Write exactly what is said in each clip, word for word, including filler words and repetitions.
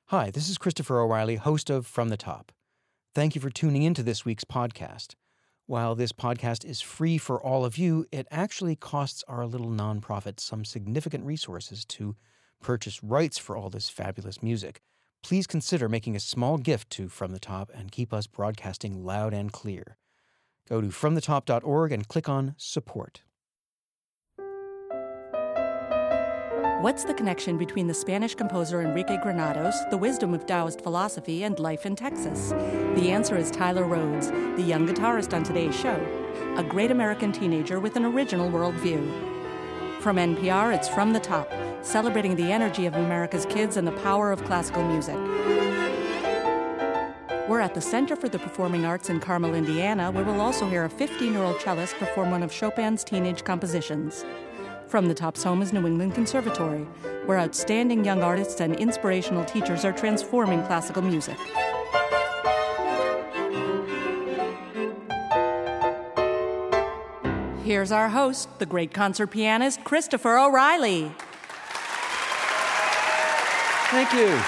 Hi, this is Christopher O'Reilly, host of From the Top. Thank you for tuning into this week's podcast. While this podcast is free for all of you, it actually costs our little nonprofit some significant resources to purchase rights for all this fabulous music. Please consider making a small gift to From the Top and keep us broadcasting loud and clear. Go to from the top dot org and click on Support. What's the connection between the Spanish composer Enrique Granados, the wisdom of Taoist philosophy, and life in Texas? The answer is Tyler Rhodes, the young guitarist on today's show, a great American teenager with an original worldview. From N P R, it's From the Top, celebrating the energy of America's kids and the power of classical music. We're at the Center for the Performing Arts in Carmel, Indiana, where we'll also hear a fifteen-year-old cellist perform one of Chopin's teenage compositions. From the Top's home is New England Conservatory, where outstanding young artists and inspirational teachers are transforming classical music. Here's our host, the great concert pianist, Christopher O'Reilly. Thank you.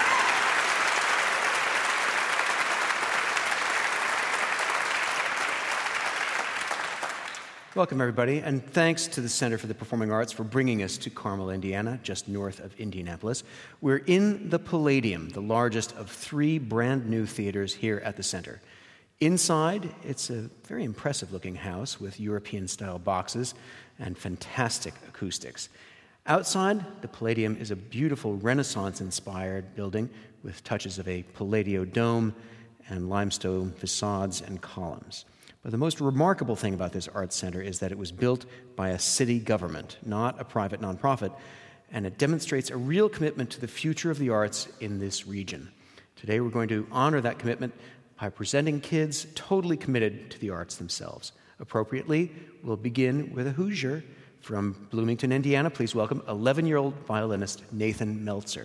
Welcome, everybody, and thanks to the Center for the Performing Arts for bringing us to Carmel, Indiana, just north of Indianapolis. We're in the Palladium, the largest of three brand-new theaters here at the Center. Inside, it's a very impressive-looking house with European-style boxes and fantastic acoustics. Outside, the Palladium is a beautiful Renaissance-inspired building with touches of a Palladio dome and limestone facades and columns. But the most remarkable thing about this arts center is that it was built by a city government, not a private nonprofit, and it demonstrates a real commitment to the future of the arts in this region. Today we're going to honor that commitment by presenting kids totally committed to the arts themselves. Appropriately, we'll begin with a Hoosier from Bloomington, Indiana. Please welcome eleven-year-old violinist Nathan Meltzer.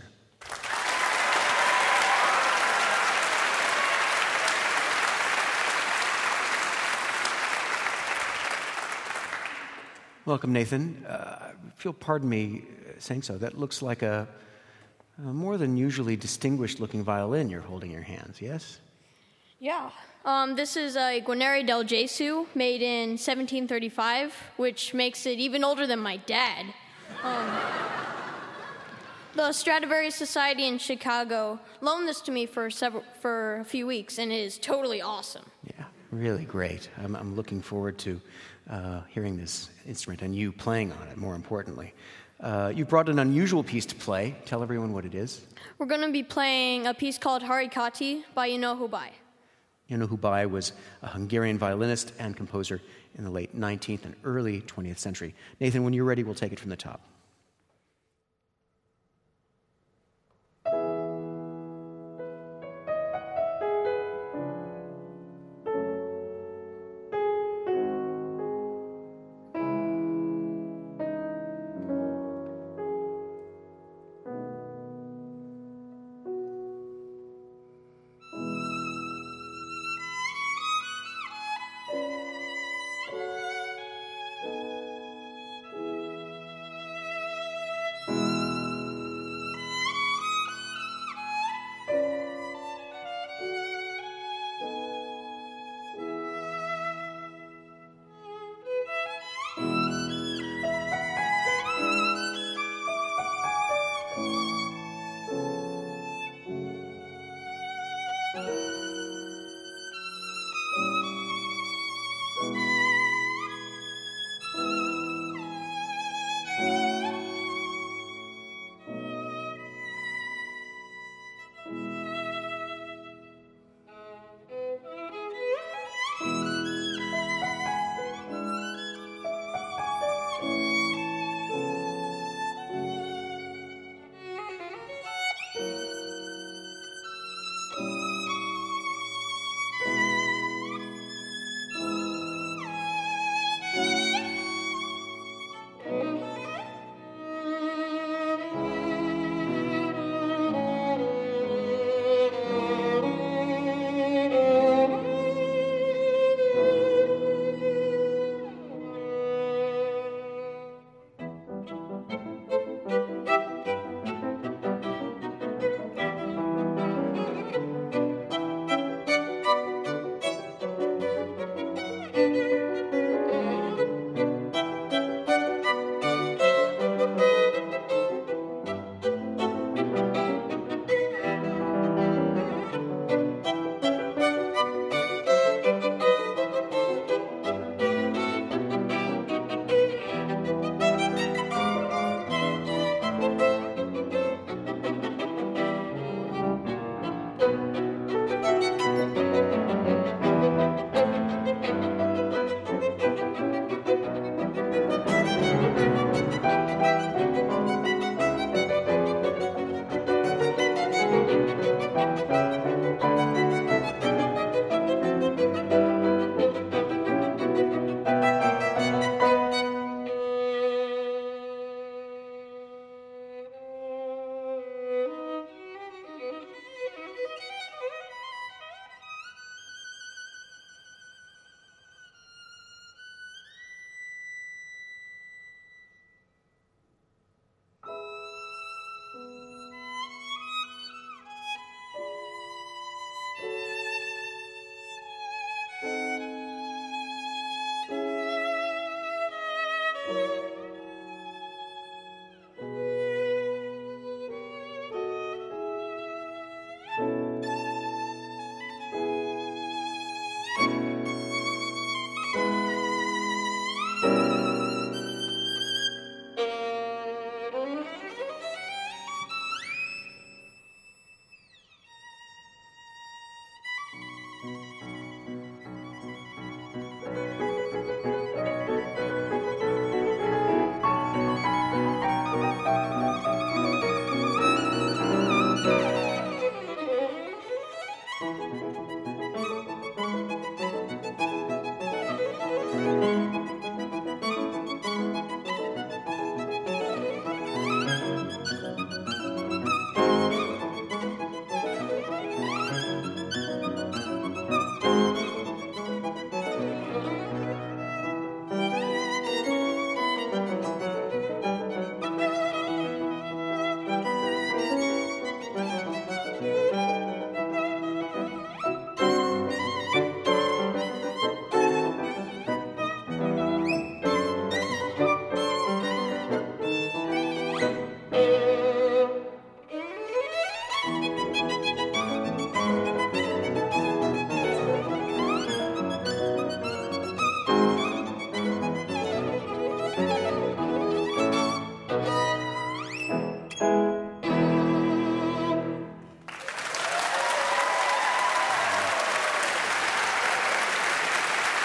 Welcome, Nathan. Uh, if you'll pardon me saying so, that looks like a, a more than usually distinguished-looking violin you're holding in your hands, yes? Yeah. Um, this is a Guarneri del Gesù, made in seventeen thirty-five, which makes it even older than my dad. Um, the Stradivarius Society in Chicago loaned this to me for several, for a few weeks, and it is totally awesome. Yeah, really great. I'm, I'm looking forward to Uh, hearing this instrument and you playing on it, more importantly. Uh, you brought an unusual piece to play. Tell everyone what it is. We're going to be playing a piece called Harikati by Juno Hubai. Juno Hubai was a Hungarian violinist and composer in the late nineteenth and early twentieth century. Nathan, when you're ready, we'll take it from the top.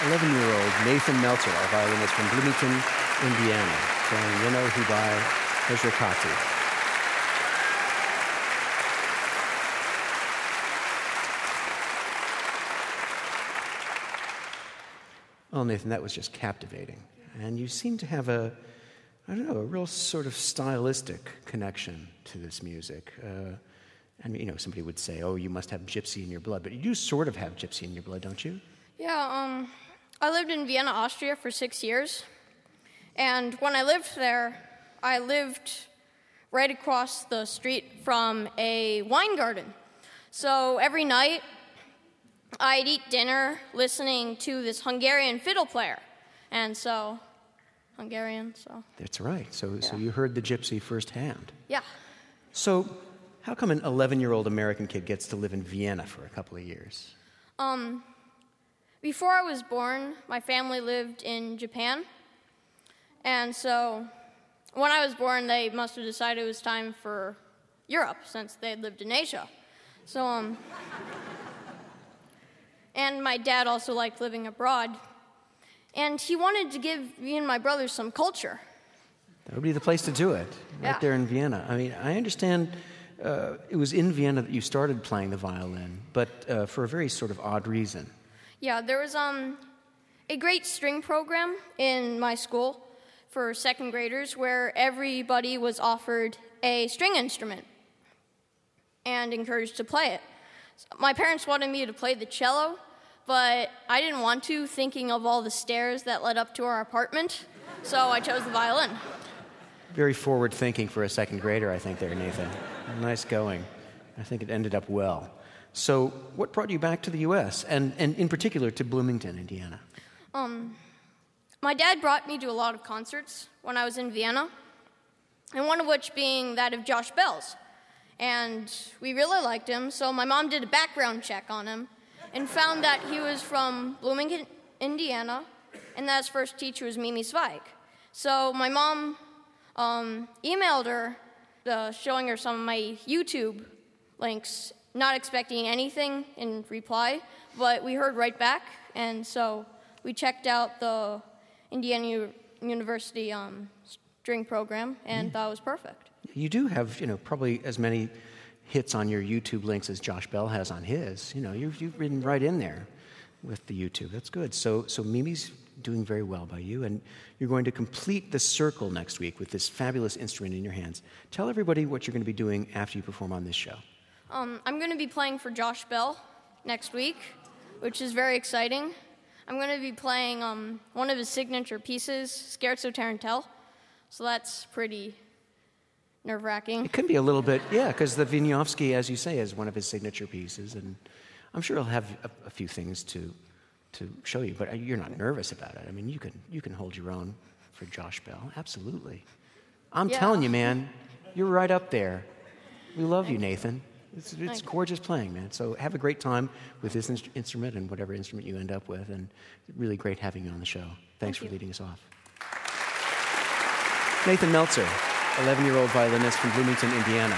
eleven-year-old Nathan Meltzer, our violinist from Bloomington, Indiana, playing Yeno Hubai Hejrekati. Well, Nathan, that was just captivating. And you seem to have a, I don't know, a real sort of stylistic connection to this music. Uh, and, you know, somebody would say, oh, you must have gypsy in your blood. But you do sort of have gypsy in your blood, don't you? Yeah, um, I lived in Vienna, Austria for six years. And when I lived there, I lived right across the street from a wine garden. So every night, I'd eat dinner listening to this Hungarian fiddle player. And so, Hungarian, so. That's right. So, yeah. so you heard the gypsy firsthand. Yeah. So how come an eleven-year-old American kid gets to live in Vienna for a couple of years? Um, before I was born, my family lived in Japan. And so, when I was born, they must have decided it was time for Europe, since they had lived in Asia. So, um... And my dad also liked living abroad. And he wanted to give me and my brothers some culture. That would be the place to do it, right yeah. there in Vienna. I mean, I understand uh, it was in Vienna that you started playing the violin, but uh, for a very sort of odd reason. Yeah, there was um, a great string program in my school for second graders where everybody was offered a string instrument and encouraged to play it. My parents wanted me to play the cello, but I didn't want to, thinking of all the stairs that led up to our apartment, so I chose the violin. Very forward thinking for a second grader, I think, there, Nathan. Nice going. I think it ended up well. So what brought you back to the U S, and, and in particular to Bloomington, Indiana? Um, my dad brought me to a lot of concerts when I was in Vienna, and one of which being that of Josh Bell's. And we really liked him, so my mom did a background check on him and found that he was from Bloomington, Indiana, and that his first teacher was Mimi Zweig. So my mom um, emailed her, uh, showing her some of my YouTube links, not expecting anything in reply, but we heard right back, and so we checked out the Indiana U- University um, string program and mm. thought it was perfect. You do have, you know, probably as many hits on your YouTube links as Josh Bell has on his. You know, you've, you've been right in there with the YouTube. That's good. So, so Mimi's doing very well by you, and you're going to complete the circle next week with this fabulous instrument in your hands. Tell everybody what you're going to be doing after you perform on this show. Um, I'm going to be playing for Josh Bell next week, which is very exciting. I'm going to be playing um, one of his signature pieces, Scherzo Tarantelle. So that's pretty nerve-wracking. It can be a little bit, yeah, because the Wieniawski, as you say, is one of his signature pieces, and I'm sure he'll have a, a few things to to show you, but you're not nervous about it. I mean, you can you can hold your own for Josh Bell, absolutely. I'm yeah. telling you, man, you're right up there. We love you, Nathan. It's, it's gorgeous playing, man. So have a great time with this inst- instrument and whatever instrument you end up with, and really great having you on the show. Thanks Thank for you. leading us off. Nathan Meltzer, eleven-year-old violinist from Bloomington, Indiana.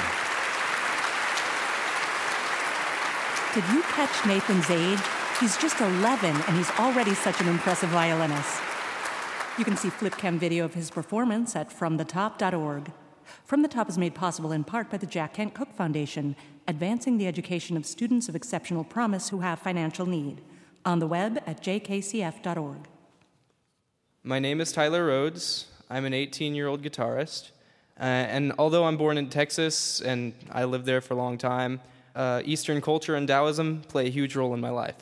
Did you catch Nathan's age? He's just eleven, and he's already such an impressive violinist. You can see flipcam video of his performance at from the top dot org. From the Top is made possible in part by the Jack Kent Cooke Foundation, advancing the education of students of exceptional promise who have financial need. On the web at j k c f dot org. My name is Tyler Rhodes. I'm an eighteen-year-old guitarist. Uh, and although I'm born in Texas and I lived there for a long time, uh, Eastern culture and Taoism play a huge role in my life.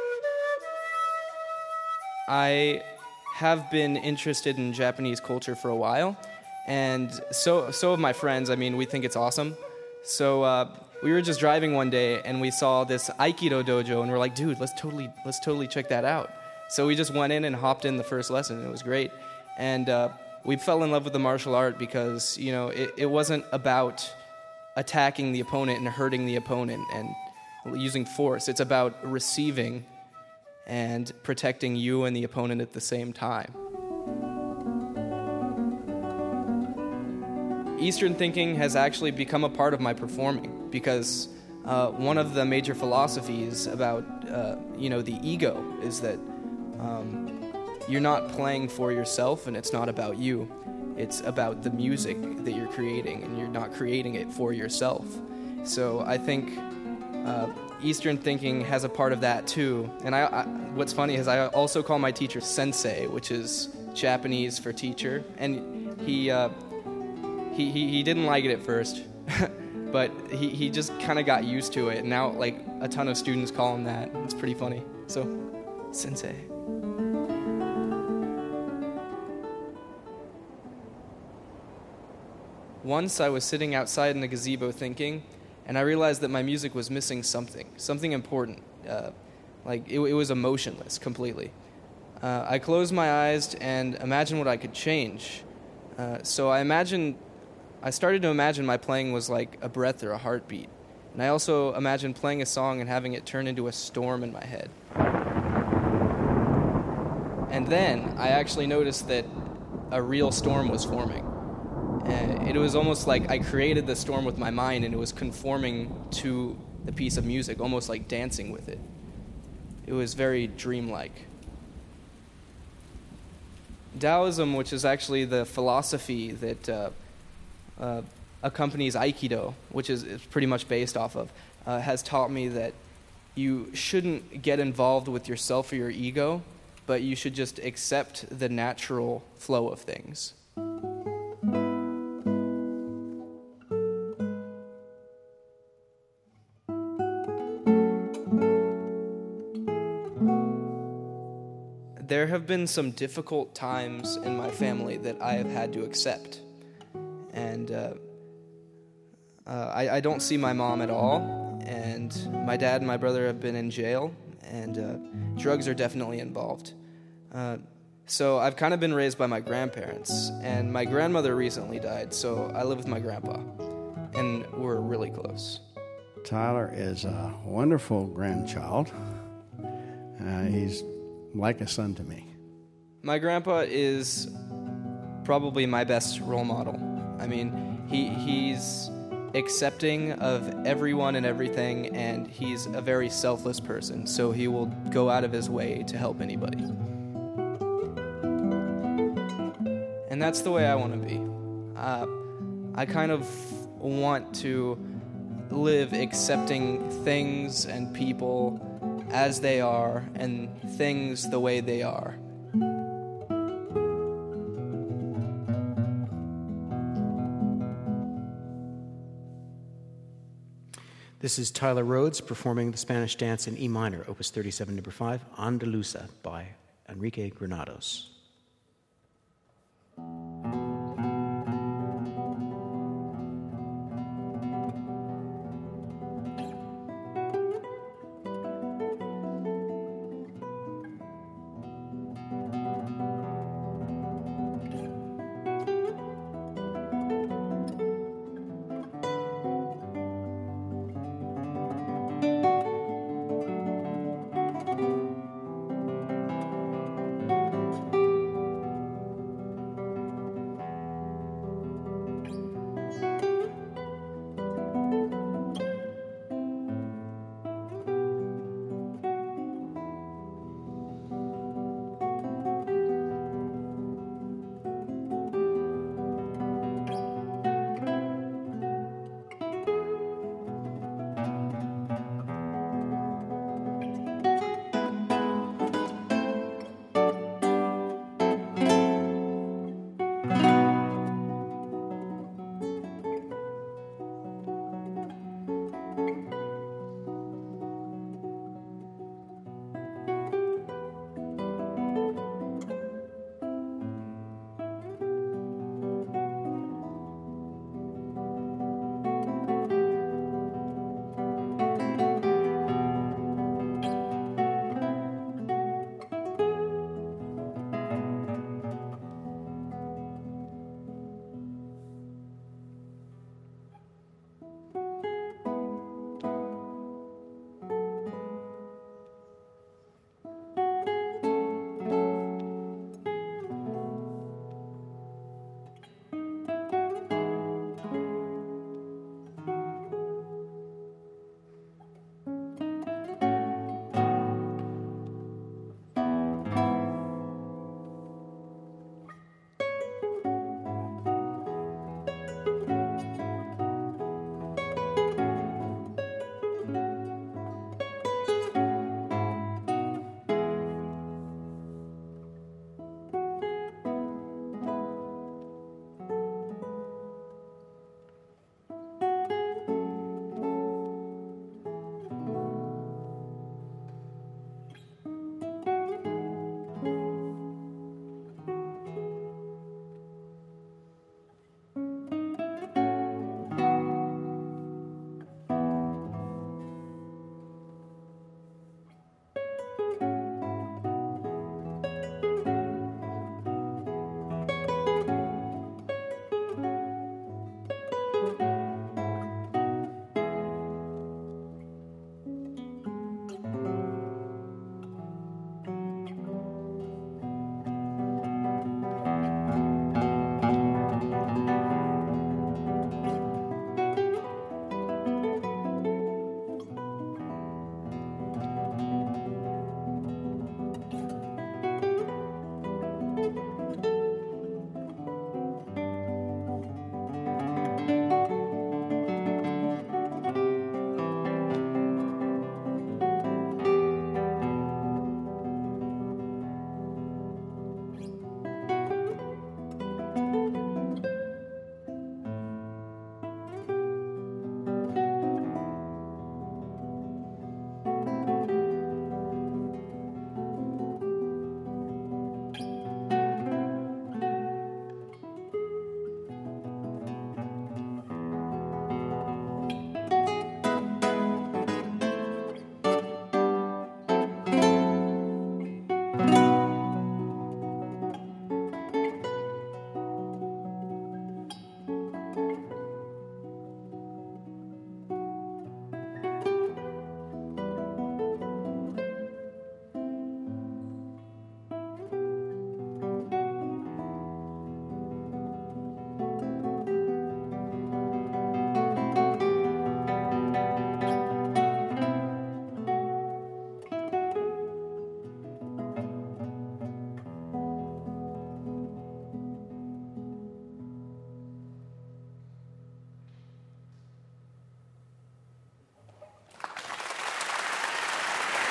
I have been interested in Japanese culture for a while, and so so have my friends. I mean, we think it's awesome. So uh, we were just driving one day, and we saw this Aikido dojo, and we're like, dude, let's totally let's totally check that out. So we just went in and hopped in the first lesson, and it was great. And uh, we fell in love with the martial art because, you know, it, it wasn't about attacking the opponent and hurting the opponent and using force. It's about receiving and protecting you and the opponent at the same time. Eastern thinking has actually become a part of my performing because uh, one of the major philosophies about, uh, you know, the ego is that Um, you're not playing for yourself, and it's not about you. It's about the music that you're creating, and you're not creating it for yourself. So I think uh, Eastern thinking has a part of that too. And I, I, what's funny is I also call my teacher sensei, which is Japanese for teacher. And he uh, he, he he didn't like it at first, but he, he just kind of got used to it. And now, like, a ton of students call him that. It's pretty funny. So, sensei. Once I was sitting outside in the gazebo thinking, and I realized that my music was missing something, something important. Uh, like, it, it was emotionless completely. Uh, I closed my eyes and imagined what I could change. Uh, so I imagined, I started to imagine my playing was like a breath or a heartbeat. And I also imagined playing a song and having it turn into a storm in my head. And then I actually noticed that a real storm was forming. And it was almost like I created the storm with my mind, and it was conforming to the piece of music, almost like dancing with it. It was very dreamlike. Taoism, which is actually the philosophy that uh, uh, accompanies Aikido, which is, is pretty much based off of, uh, has taught me that you shouldn't get involved with yourself or your ego, but you should just accept the natural flow of things. There have been some difficult times in my family that I have had to accept. And uh, uh, I, I don't see my mom at all, and my dad and my brother have been in jail, and uh, drugs are definitely involved. Uh, so I've kind of been raised by my grandparents, and my grandmother recently died, so I live with my grandpa, and we're really close. Tyler is a wonderful grandchild. Uh, he's like a son to me. My grandpa is probably my best role model. I mean, he he's accepting of everyone and everything, and he's a very selfless person, so he will go out of his way to help anybody. And that's the way I want to be. Uh, I kind of want to live accepting things and people as they are, and things the way they are. This is Tyler Rhodes performing the Spanish dance in E minor, Opus thirty-seven, number five, Andaluza by Enrique Granados.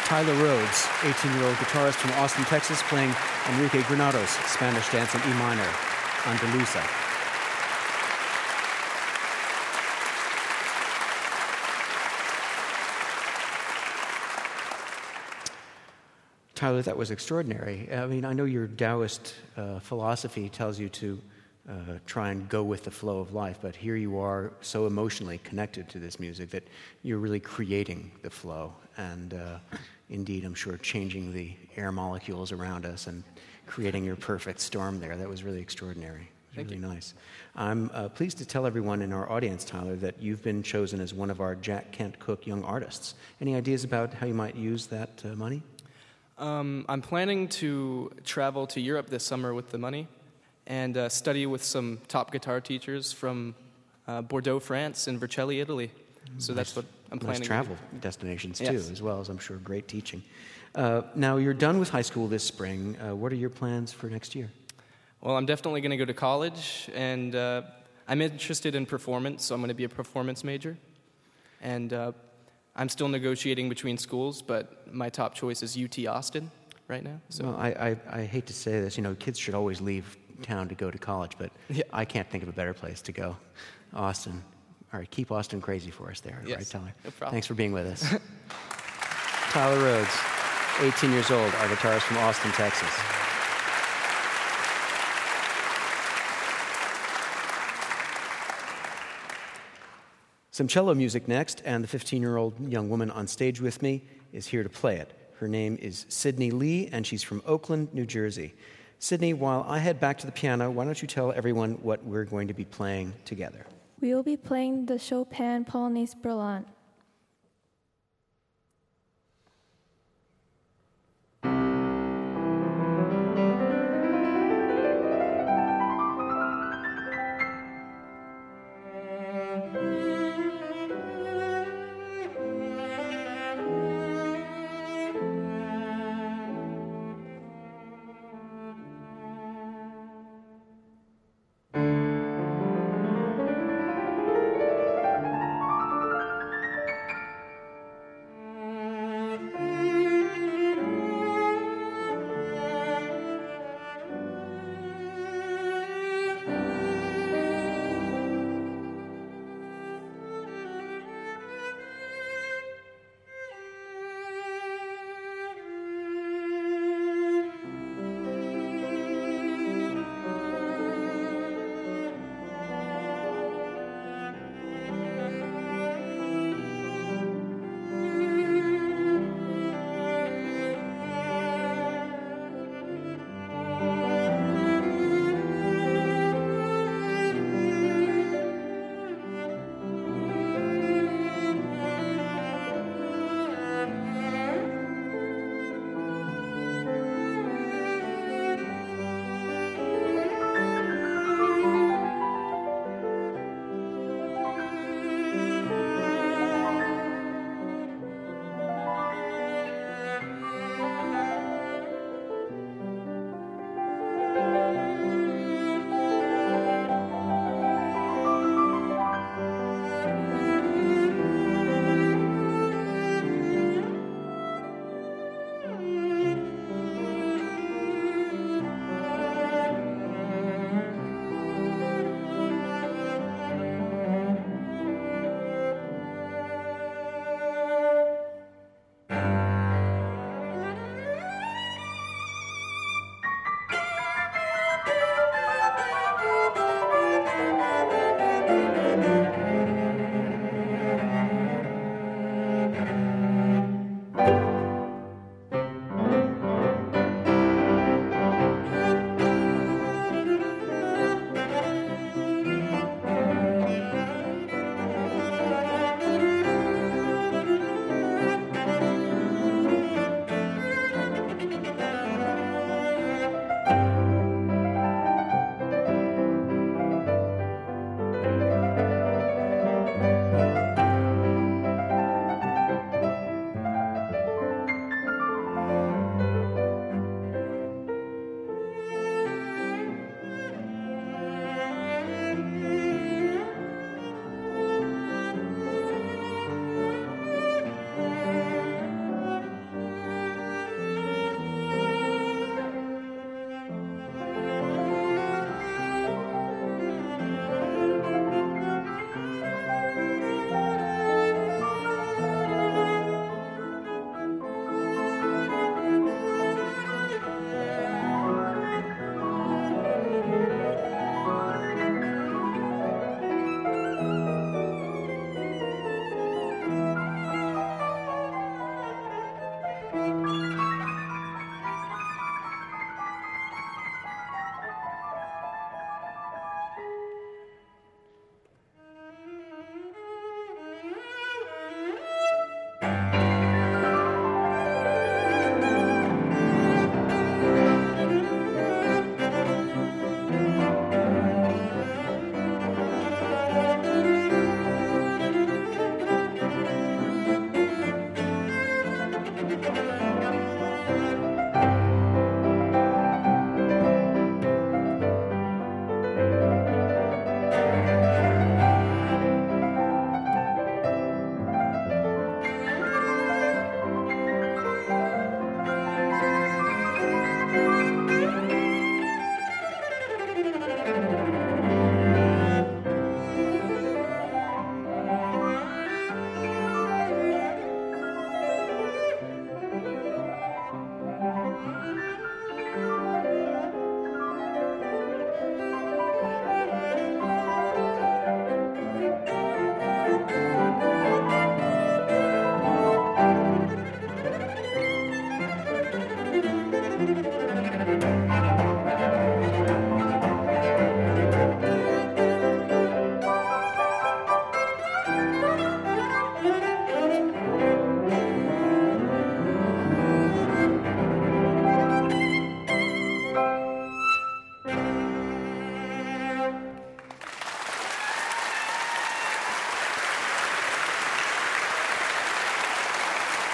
Tyler Rhodes, eighteen-year-old guitarist from Austin, Texas, playing Enrique Granados' Spanish Dance in E minor, Andaluza. Tyler, that was extraordinary. I mean, I know your Taoist uh, philosophy tells you to uh, try and go with the flow of life, but here you are so emotionally connected to this music that you're really creating the flow and uh, indeed, I'm sure, changing the air molecules around us and creating your perfect storm there. That was really extraordinary. It was Thank really you. nice. I'm uh, pleased to tell everyone in our audience, Tyler, that you've been chosen as one of our Jack Kent Cooke Young Artists. Any ideas about how you might use that uh, money? Um, I'm planning to travel to Europe this summer with the money and uh, study with some top guitar teachers from uh, Bordeaux, France, and Vercelli, Italy. So Nice- that's what I'm planning. Nice travel destinations, too, Yes. as well as, I'm sure, great teaching. Uh, now, you're done with high school this spring. Uh, what are your plans for next year? Well, I'm definitely going to go to college, and uh, I'm interested in performance, so I'm going to be a performance major. And uh, I'm still negotiating between schools, but my top choice is U T Austin right now. So Well, I, I, I hate to say this. You know, kids should always leave town to go to college, but Yeah. I can't think of a better place to go. Austin. All right, keep Austin crazy for us there, Yes, right, Tyler? no problem. Thanks for being with us. Tyler Rhodes, eighteen years old, our guitarist from Austin, Texas. Some cello music next, and the fifteen-year-old young woman on stage with me is here to play it. Her name is Sydney Lee, and she's from Oakland, New Jersey. Sydney, while I head back to the piano, why don't you tell everyone what we're going to be playing together? We will be playing the Chopin Polonaise Brillante.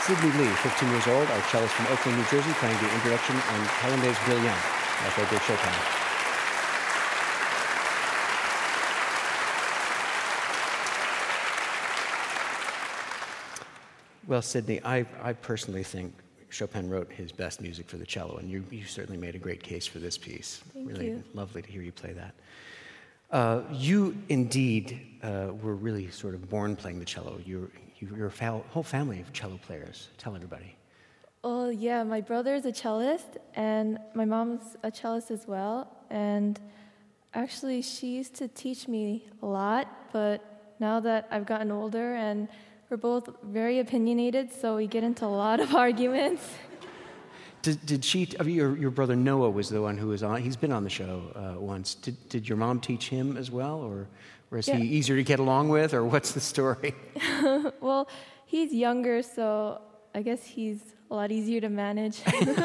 Sydney Lee, fifteen years old, our cellist from Oakland, New Jersey, playing the introduction on Hollandaise Brilliant by Frédéric Chopin. Well, Sydney, I, I personally think Chopin wrote his best music for the cello, and you, you certainly made a great case for this piece. Thank really you. Lovely to hear you play that. Uh, you indeed uh, were really sort of born playing the cello. You're, you're a fa- whole family of cello players. Tell everybody. Oh, yeah, my brother is a cellist, and my mom's a cellist as well. And actually, she used to teach me a lot, but now that I've gotten older and we're both very opinionated, so we get into a lot of arguments. Did, did she, I mean, your, your brother Noah was the one who was on, he's been on the show uh, once. Did, did your mom teach him as well, or, or is Yeah. he easier to get along with, or what's the story? Well, he's younger, so I guess he's a lot easier to manage.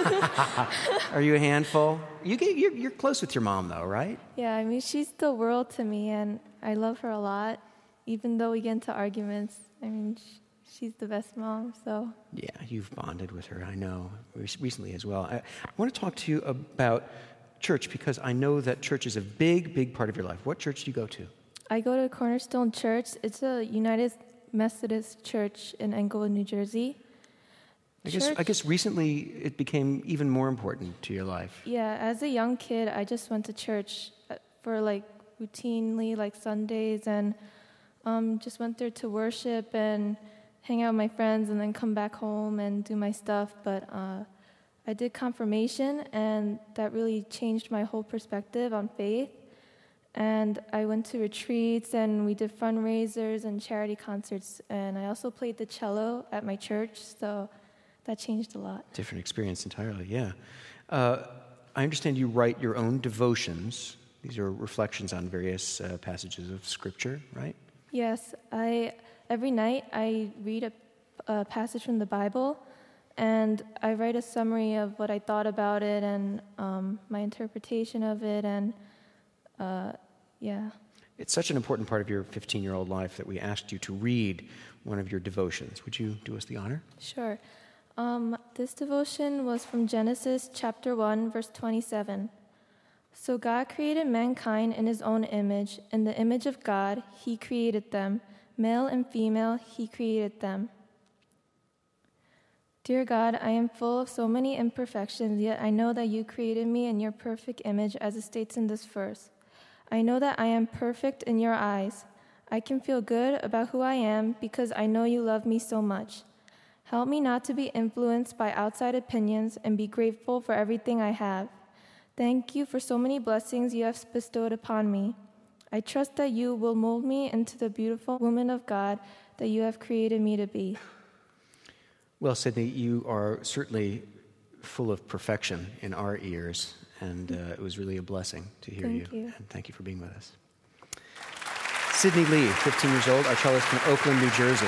Are you a handful? You get, you're, you're close with your mom, though, right? Yeah, I mean, she's the world to me, and I love her a lot, even though we get into arguments. I mean, sh- she's the best mom, so... Yeah, you've bonded with her, I know, re- recently as well. I, I want to talk to you about church, because I know that church is a big, big part of your life. What church do you go to? I go to Cornerstone Church. It's a United Methodist church in Englewood, New Jersey. I guess, I Church- guess recently it became even more important to your life. Yeah, as a young kid, I just went to church uh, for like routinely, like Sundays, and um, just went there to worship and hang out with my friends and then come back home and do my stuff. But uh, I did confirmation, and that really changed my whole perspective on faith. And I went to retreats, and we did fundraisers and charity concerts. And I also played the cello at my church, so that changed a lot. Different experience entirely, yeah. Uh, I understand you write your own devotions. These are reflections on various uh, passages of Scripture, right? Yes, I every night I read a, a passage from the Bible, and I write a summary of what I thought about it and um, my interpretation of it, and uh, yeah. It's such an important part of your fifteen-year-old life that we asked you to read one of your devotions. Would you do us the honor? Sure. Um, this devotion was from Genesis chapter one, verse twenty-seven. So God created mankind in his own image. In the image of God, he created them. Male and female, he created them. Dear God, I am full of so many imperfections, yet I know that you created me in your perfect image, as it states in this verse. I know that I am perfect in your eyes. I can feel good about who I am because I know you love me so much. Help me not to be influenced by outside opinions and be grateful for everything I have. Thank you for so many blessings you have bestowed upon me. I trust that you will mold me into the beautiful woman of God that you have created me to be. Well, Sydney, you are certainly full of perfection in our ears, and uh, it was really a blessing to hear Thank you. you. And thank you for being with us. Sydney Lee, fifteen years old, our cellist from Oakland, New Jersey.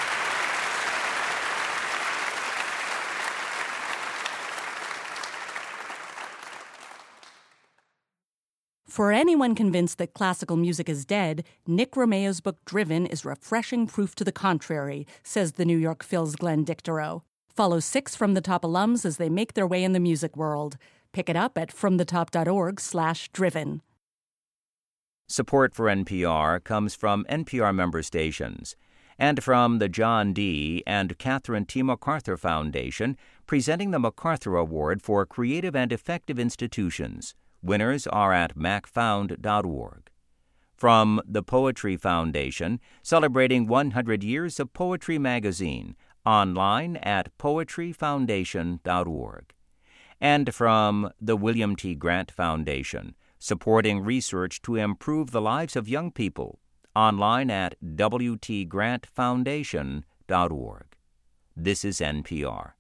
For anyone convinced that classical music is dead, Nick Romeo's book Driven is refreshing proof to the contrary, says the New York Phil's Glenn Dicterow. Follow six From the Top alums as they make their way in the music world. Pick it up at fromthetop.org slash driven. Support for N P R comes from N P R member stations and from the John D. and Catherine T. MacArthur Foundation, presenting the MacArthur Award for Creative and Effective Institutions. Winners are at mac found dot org. From the Poetry Foundation, celebrating one hundred years of Poetry Magazine, online at poetry foundation dot org. And from the William T. Grant Foundation, supporting research to improve the lives of young people, online at w t grant foundation dot org. This is N P R.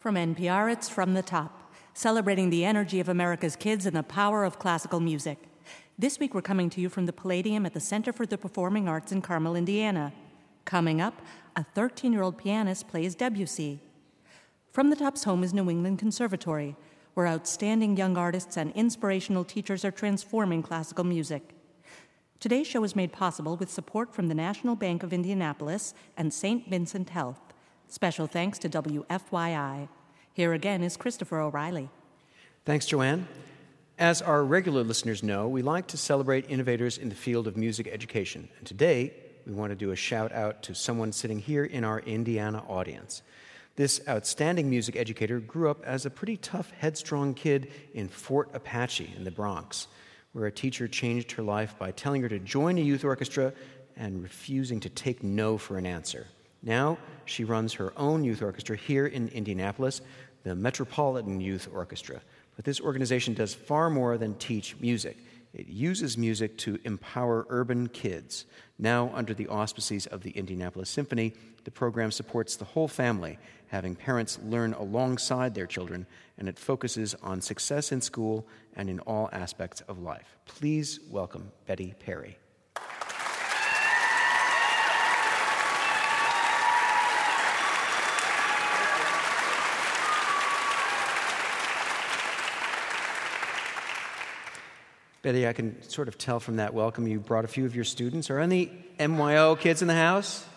From N P R, it's From the Top, celebrating the energy of America's kids and the power of classical music. This week we're coming to you from the Palladium at the Center for the Performing Arts in Carmel, Indiana. Coming up, a thirteen-year-old pianist plays Debussy. From the Top's home is New England Conservatory, where outstanding young artists and inspirational teachers are transforming classical music. Today's show is made possible with support from the National Bank of Indianapolis and Saint Vincent Health. Special thanks to W F Y I. Here again is Christopher O'Reilly. Thanks, Joanne. As our regular listeners know, we like to celebrate innovators in the field of music education. And today, we want to do a shout-out to someone sitting here in our Indiana audience. This outstanding music educator grew up as a pretty tough, headstrong kid in Fort Apache in the Bronx, where a teacher changed her life by telling her to join a youth orchestra and refusing to take no for an answer. Now, she runs her own youth orchestra here in Indianapolis, the Metropolitan Youth Orchestra. But this organization does far more than teach music. It uses music to empower urban kids. Now, under the auspices of the Indianapolis Symphony, the program supports the whole family, having parents learn alongside their children, and it focuses on success in school and in all aspects of life. Please welcome Betty Perry. Betty, I can sort of tell from that welcome you brought a few of your students. Are any M Y O kids in the house?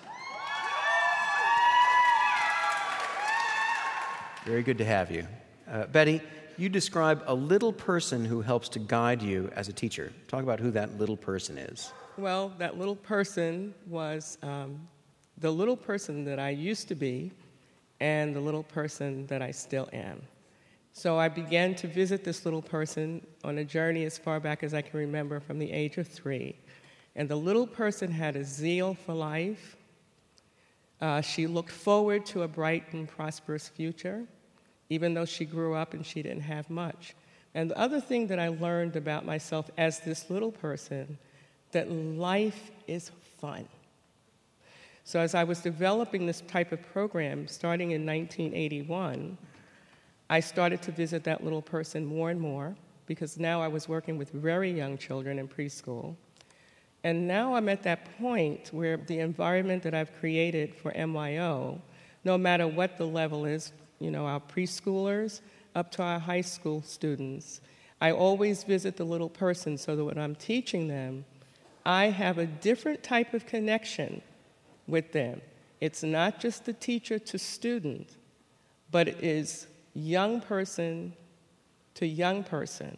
Very good to have you. Uh, Betty, you describe a little person who helps to guide you as a teacher. Talk about who that little person is. Well, that little person was um, the little person that I used to be and the little person that I still am. So I began to visit this little person on a journey as far back as I can remember from the age of three. And the little person had a zeal for life. Uh, she looked forward to a bright and prosperous future, even though she grew up and she didn't have much. And the other thing that I learned about myself as this little person, that life is fun. So as I was developing this type of program, starting in nineteen eighty-one, I started to visit that little person more and more, because now I was working with very young children in preschool. And now I'm at that point where the environment that I've created for M Y O, no matter what the level is, you know, our preschoolers up to our high school students, I always visit the little person so that when I'm teaching them, I have a different type of connection with them. It's not just the teacher to student, but it is young person to young person.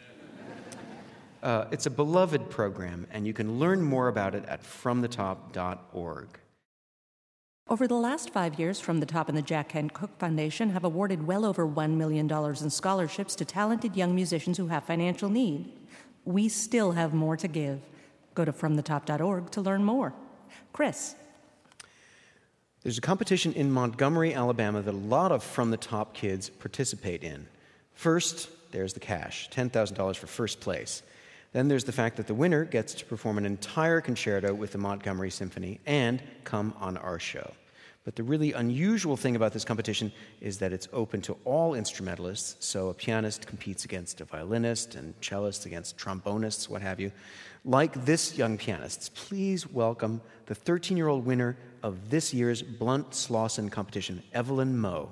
Uh, it's a beloved program, and you can learn more about it at from the top dot org. Over the last five years, From the Top and the Jack Kent Cooke Foundation have awarded well over one million dollars in scholarships to talented young musicians who have financial need. We still have more to give. Go to from the top dot org to learn more. Chris. There's a competition in Montgomery, Alabama that a lot of From the Top kids participate in. First, there's the cash, ten thousand dollars for first place. Then there's the fact that the winner gets to perform an entire concerto with the Montgomery Symphony and come on our show. But the really unusual thing about this competition is that it's open to all instrumentalists, so a pianist competes against a violinist and cellists against trombonists, what have you. Like this young pianist, please welcome the thirteen-year-old winner of this year's Blunt Slauson competition, Evelyn Moe.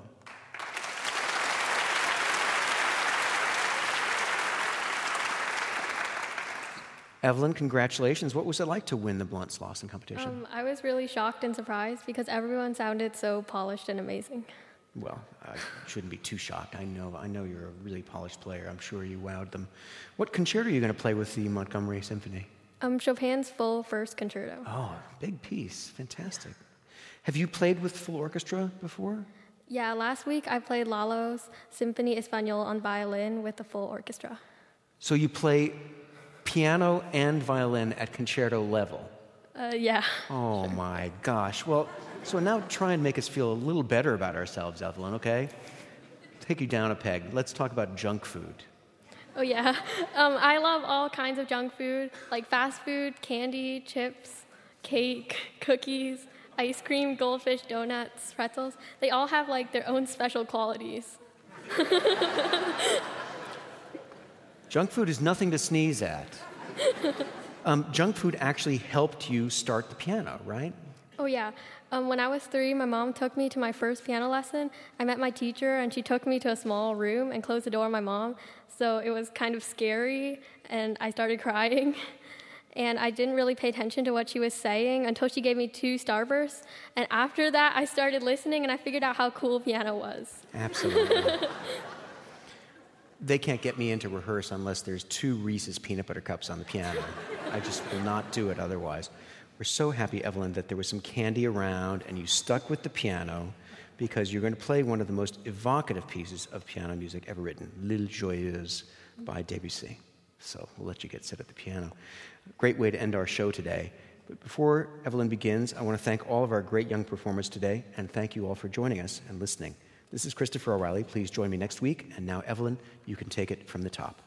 Evelyn, congratulations. What was it like to win the Blunt Slauson competition? Um, I was really shocked and surprised because everyone sounded so polished and amazing. Well, I shouldn't be too shocked. I know I know you're a really polished player. I'm sure you wowed them. What concerto are you going to play with the Montgomery Symphony? Um, Chopin's Full First Concerto. Oh, big piece. Fantastic. Have you played with full orchestra before? Yeah, last week I played Lalo's Symphony Espanol on violin with the full orchestra. So you play piano and violin at concerto level? Uh, yeah. Oh, sure. My gosh. Well, so now try and make us feel a little better about ourselves, Evelyn, okay? Take you down a peg. Let's talk about junk food. Oh, yeah. Um, I love all kinds of junk food, like fast food, candy, chips, cake, cookies, ice cream, goldfish, donuts, pretzels, they all have like their own special qualities. Junk food is nothing to sneeze at. Um, junk food actually helped you start the piano, right? Oh, yeah. Um, when I was three, my mom took me to my first piano lesson. I met my teacher, and she took me to a small room and closed the door on my mom. So it was kind of scary, and I started crying. And I didn't really pay attention to what she was saying until she gave me two starbursts. And after that, I started listening, and I figured out how cool piano was. Absolutely. They can't get me in to rehearse unless there's two Reese's peanut butter cups on the piano. I just will not do it otherwise. We're so happy, Evelyn, that there was some candy around and you stuck with the piano because you're going to play one of the most evocative pieces of piano music ever written, L'Île Joyeuse by Debussy. So we'll let you get set at the piano. Great way to end our show today. But before Evelyn begins, I want to thank all of our great young performers today and thank you all for joining us and listening. This is Christopher O'Reilly. Please join me next week. And now, Evelyn, you can take it from the top.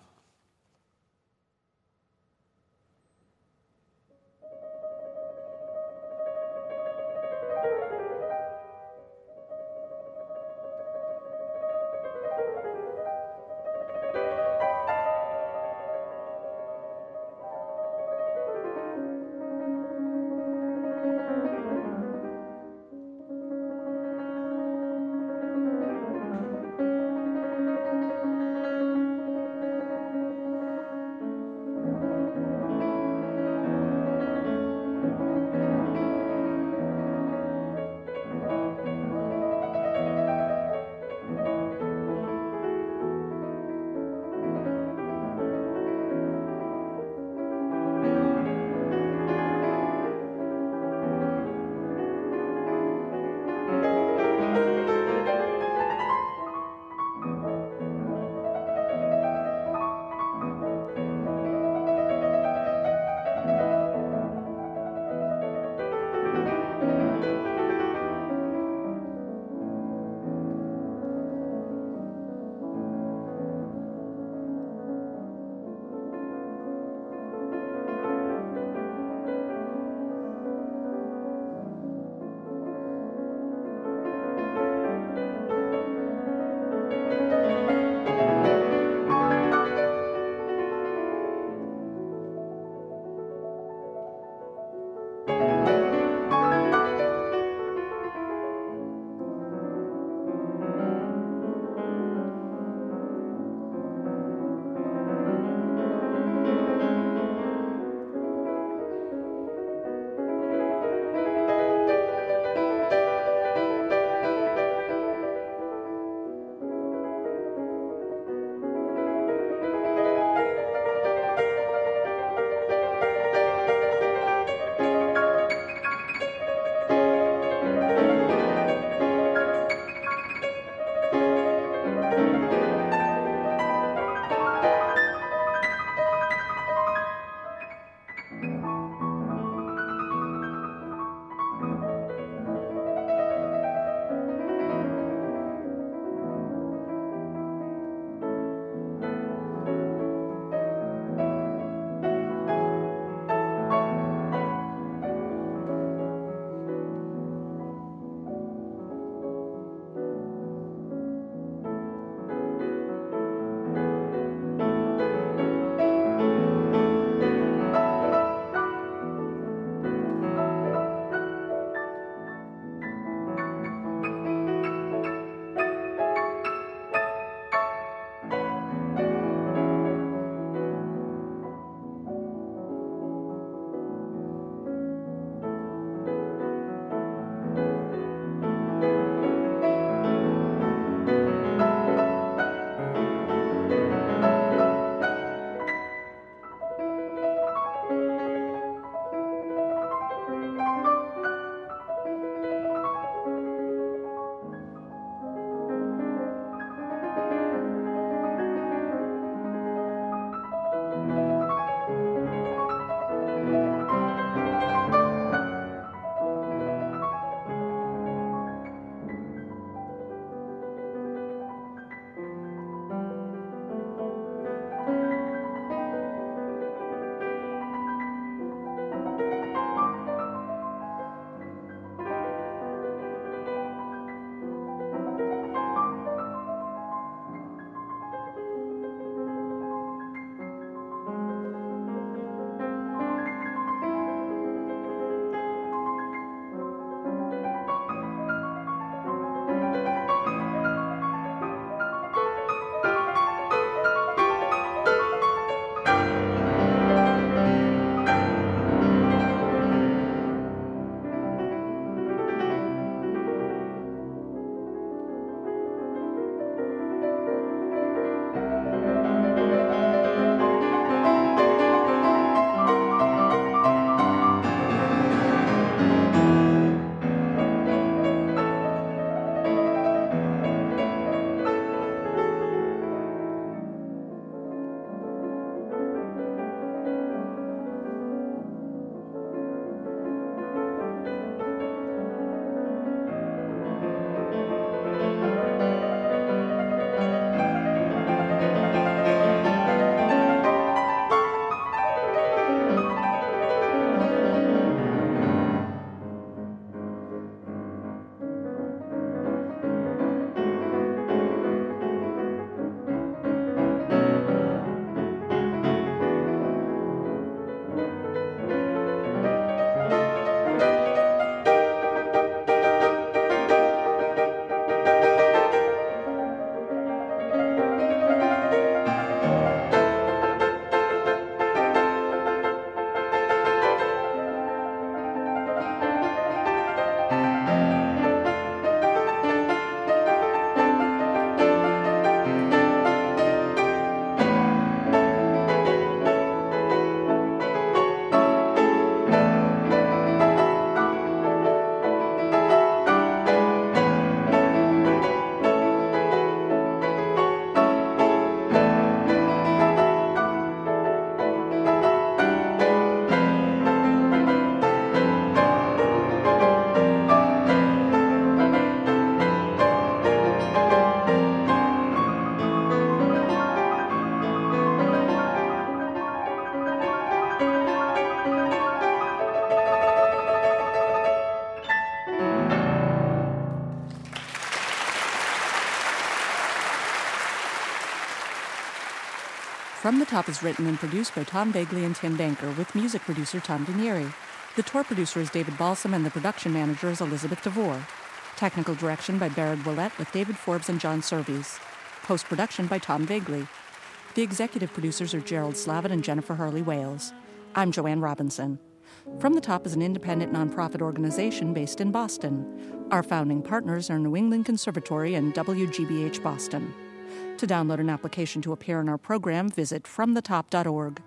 From the Top is written and produced by Tom Vagley and Tim Banker, with music producer Tom Dinieri. The tour producer is David Balsam, and the production manager is Elizabeth DeVore. Technical direction by Barrett Willett, with David Forbes and John Surveys. Post-production by Tom Vagley. The executive producers are Gerald Slavin and Jennifer Hurley-Wales. I'm Joanne Robinson. From the Top is an independent nonprofit organization based in Boston. Our founding partners are New England Conservatory and W G B H Boston. To download an application to appear in our program, visit from the top dot org.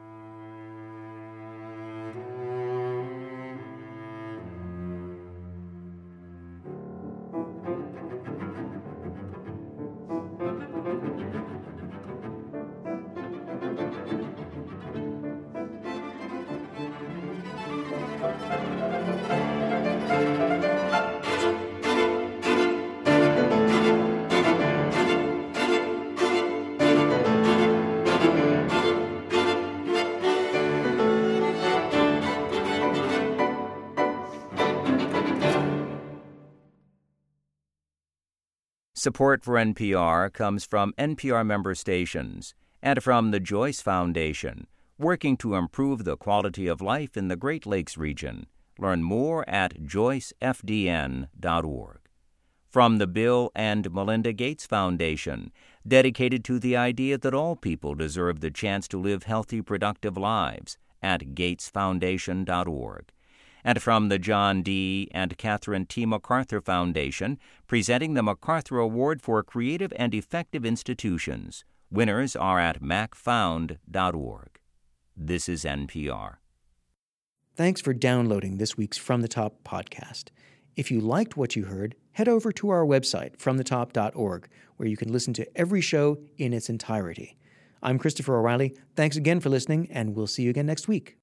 Support for N P R comes from N P R member stations and from the Joyce Foundation, working to improve the quality of life in the Great Lakes region. Learn more at joyce f d n dot org. From the Bill and Melinda Gates Foundation, dedicated to the idea that all people deserve the chance to live healthy, productive lives, at gates foundation dot org. And from the John D. and Catherine T. MacArthur Foundation, presenting the MacArthur Award for Creative and Effective Institutions. Winners are at mac found dot org. This is N P R. Thanks for downloading this week's From the Top podcast. If you liked what you heard, head over to our website, from the top dot org, where you can listen to every show in its entirety. I'm Christopher O'Reilly. Thanks again for listening, and we'll see you again next week.